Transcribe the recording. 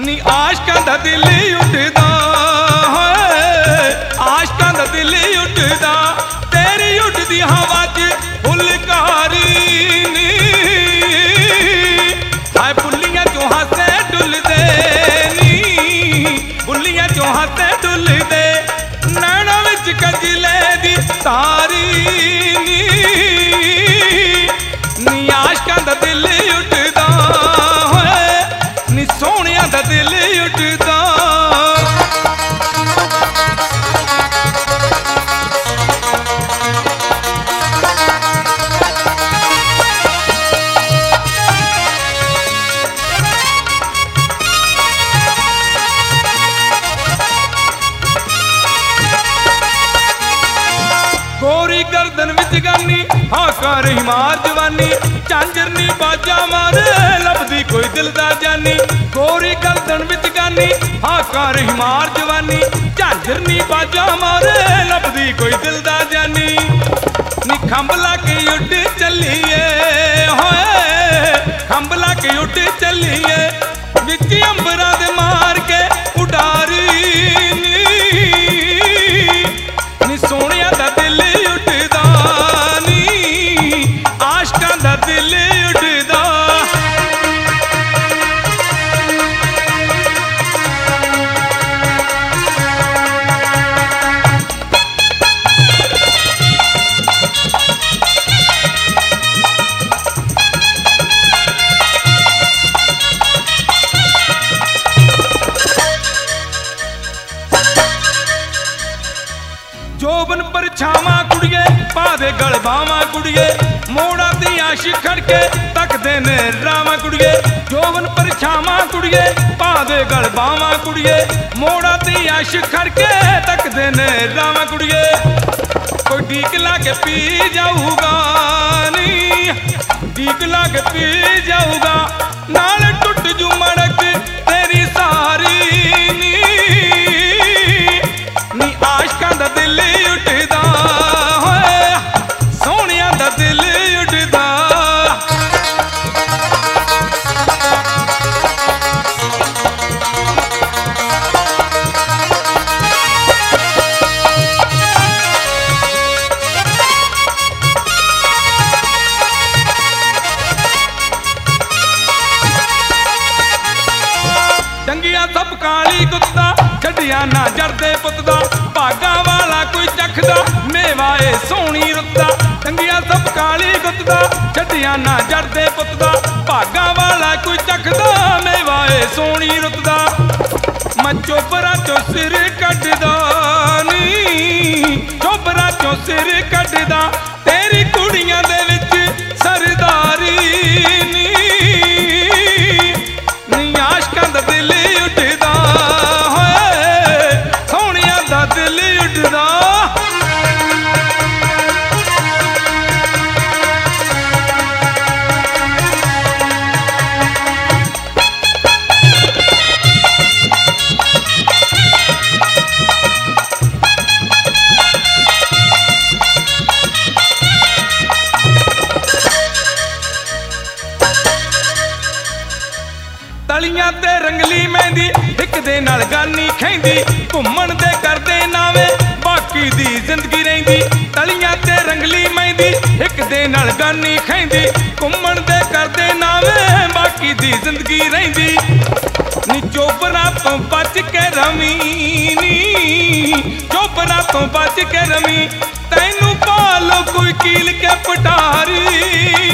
नी आशकां दा दिल उठदा आशकां दा दिल उठदा तेरी उठदी हवा च फुलकारी नी हाय बुल्लियां चों हासे डुलदे नी बुल्लियां चों हासे डुलदे नैना विच कजले दी तारी नी आशकां दा दिल उठदा नी सोहणियां दा दिल उठदा गोरी गर्दन विच गानी हाकार हिमार जवानी झांझरनी बाजा मारे लभदी कोई दिल दा जानी गोरी गर्दन विच गानी हाकार हिमार जवानी झांझरनी बाजा मारे लभदी कोई दिल दा जानी नी खंभ ला के उड़ चलिए होए खंभ ला के उड़ चलिए विच अंबरां दे मार के उडारी नी सोहणियां दा दिल उठदा नी आशकां दा दिल उठदा जोबन पर छावा कुड़िए पा दे गल बावा कुड़िए मोड़ा दी आशिक खड़के तकदे ने रावा कुड़िए जोबन पर छावा कुड़िए पा दे गल बावा कुड़िए मोड़ा दी आशिक खड़के तकदे ने रावा कुड़िए कोई डीक ला के पी जाऊगा नी डीक ला के पी जाऊगा नाल टुट जू मड़क तेरी सारी नी आशकां दा दिल उठदा होए सोहणियां दा दिल उठदा डंगिया सब काली कुत्ता छड्डिया ना जरदे पुतदा भागा वाला कोई चखदा मेवाए सोहनी रुत्ता डंगिया सब काली कुत्ता छड्डिया ना जरदे पुतदा भागा वाला कोई चखदा मेवाए सोहनी रुत्ता मैं चोपरा चो सिर कड्डदा नी चोपरा चो सिर कड्डदा तेरी कुड़ियां दे विच सरदारी नी आशकां दा दिल उठदा होए सोहणियां दा दिल उठदा तलियां ते रंगली मेहंदी एक दे नाल गानी खैंदी घुम्मण दे करदे नावे बाकी दी जिंदगी रहिंदी तलियां ते रंगली मेहंदी एक दे नाल गानी खैंदी घुम्मण दे करदे नावे बाकी दी जिंदगी रहिंदी नी चोपरा तो बच के रमी नी चोपरा तो बच के रमी तैनू पालो कोई कील के पटारी